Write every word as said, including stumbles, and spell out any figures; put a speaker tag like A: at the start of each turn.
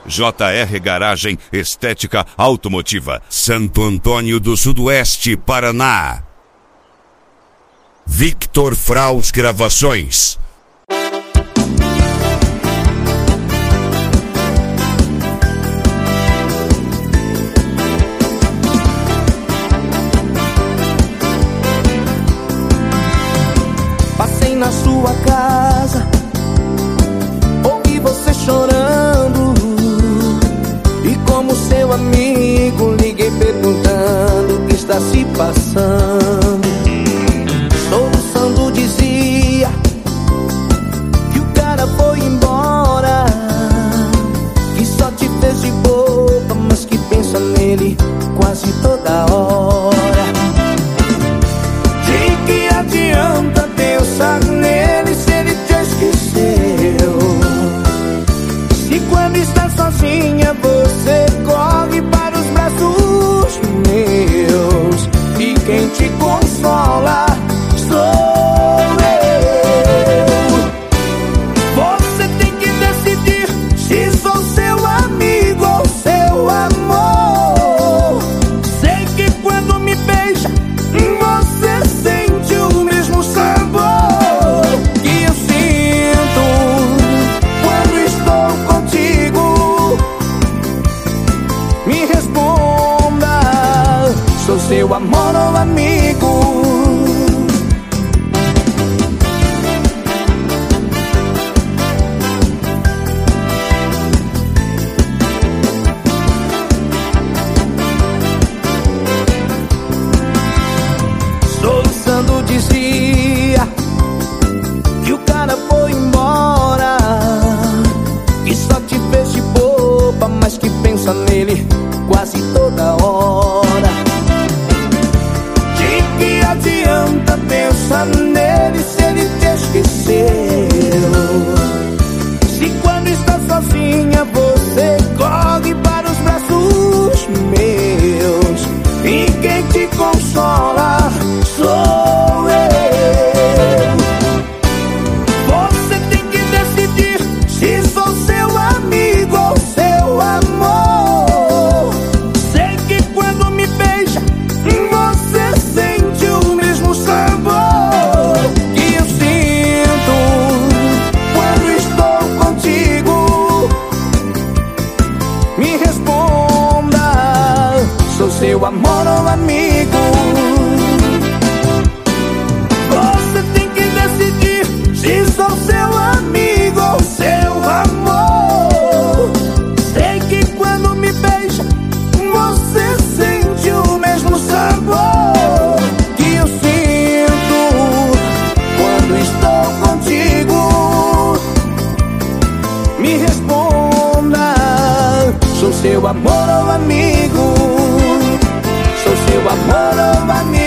A: J R Garagem Estética Automotiva, Santo Antônio do Sudoeste, Paraná. Victor Fraus Gravações.
B: Passei na sua casa, ouvi você chorando, e como seu amigo liguei perguntando o que está se passando. Soluçando dizia que o cara foi embora, que só te fez de boba, mas que pensa nele quase toda hora. De que adianta pensar nele se ele te esqueceu? Se quando está sozinha você corre para os braços meus, e quem te consola sou eu. Você tem que decidir se sou seu amigo ou seu amor. Sei que quando me beija você sente o mesmo sabor que eu sinto quando estou contigo. Me responda, sou seu amor ou amigo? Soluçando dizia que o cara foi embora, que só te fez de boba, mas que pensa nele quase toda hora. De que adianta pensar nele se ele te esqueceu? Se quando está sozinha você corre para os braços meus, e quem te consola sou eu. Você tem que decidir se sou seu amigo ou seu amor. Sei que quando me beija você sente o mesmo sabor que eu sinto quando estou contigo. Me responda, sou seu amor ou amigo? Você tem que decidir se sou seu amigo ou seu amor. Sei que quando me beija você sente o mesmo sabor que eu sinto quando estou contigo. Me responda, sou seu amor ou amigo? Sou seu amor ou amigo?